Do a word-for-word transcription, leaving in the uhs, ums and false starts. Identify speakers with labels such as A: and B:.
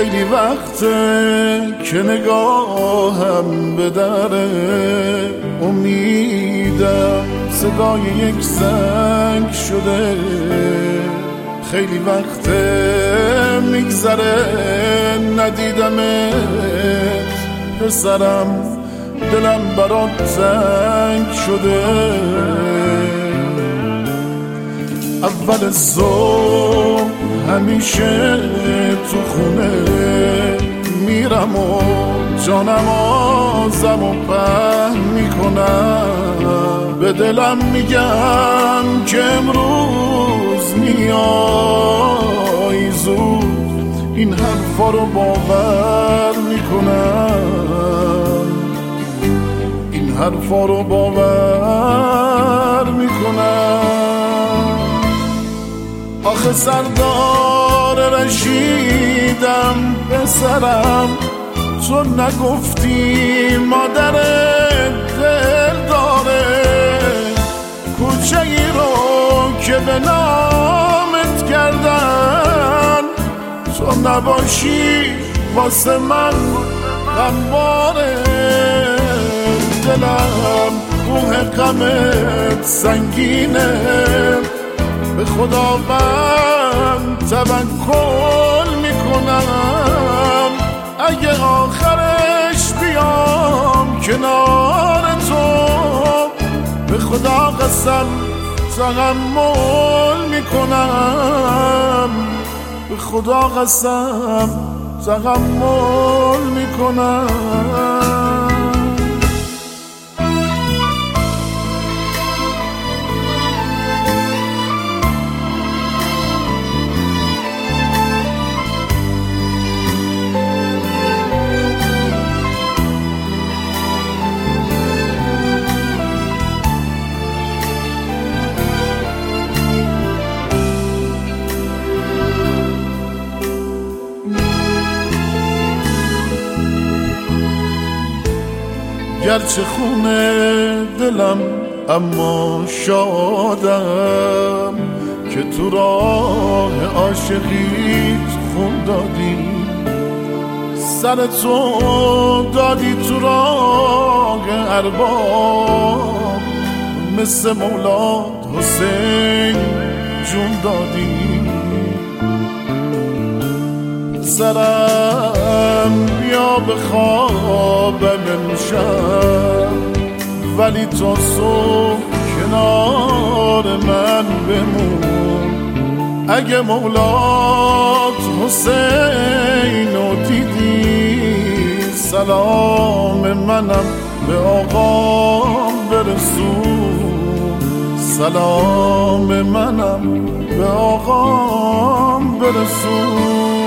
A: خیلی وقته که نگاهم به در امیدم صدای یک زنگ شده. خیلی وقته میگذره ندیدمت پسرم، دلم برات زنگ شده. اول صبح همیشه تو خونه میرم و جانم آزم و پهن میکنم. به دلم میگم که امروز میای زود، این حرفا رو باور میکنم، این حرفا رو باور میکنم. آخه سردار رشیدم پسرم، تو نگفتی مادر دل داره. کوچه ای رو که به نامت کردن، تو نباشی واسه من غمباره. دلم کوه غمت سنگینه، به خداوند توکل میکنم. اگه آخرش بیام کنار تو، به خدا قسم تحمل میکنم، به خدا قسم تحمل میکنم. گرچه خونه دلم اما شادم که تو راه عاشقیت خون دادی. سر تو دادی تو راه ارباب، مثل مولاد حسین جون دادی. سرم بیا به خوابم امشب، ولی تا صبح کنار من بمون. اگه مولات حسین رو دیدی، سلام منم به آقام برسون، سلام منم به آقام برسون.